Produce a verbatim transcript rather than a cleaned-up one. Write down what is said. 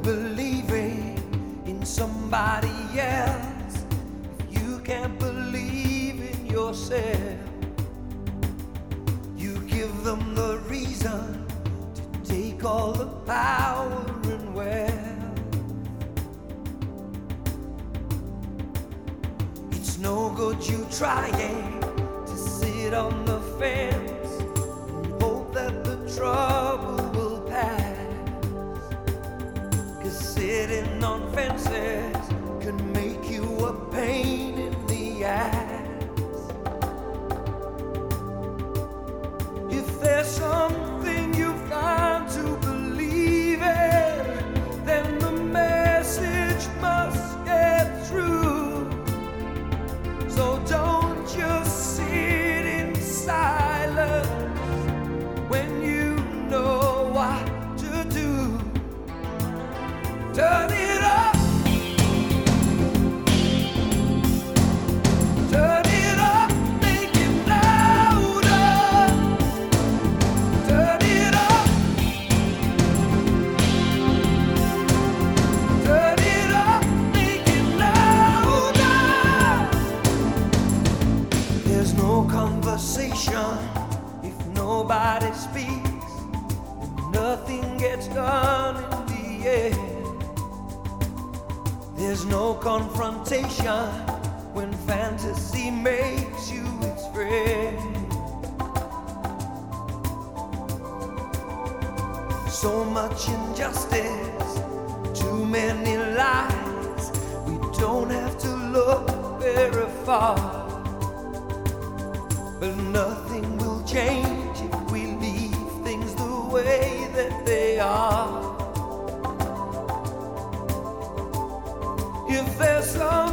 believing in somebody else if you can't believe in yourself? You give them the reason to take all the power and wealth. It's no good you trying to sit on the fence and hope that the trouble will pass, 'cause sitting on fences can make you a pain in the ass. If there's something you find to believe in, then the message must get through. So don't just sit in silence when you know what to do. Turn it up. Turn it up, make it louder. Turn it up. Turn it up, make it louder. There's no conversation if nobody speaks, and nothing gets done in the end. There's no confrontation when fantasy makes you its friend. So much injustice, too many lies. We don't have to look very far, but nothing will change if we leave things the way that they are. If there's some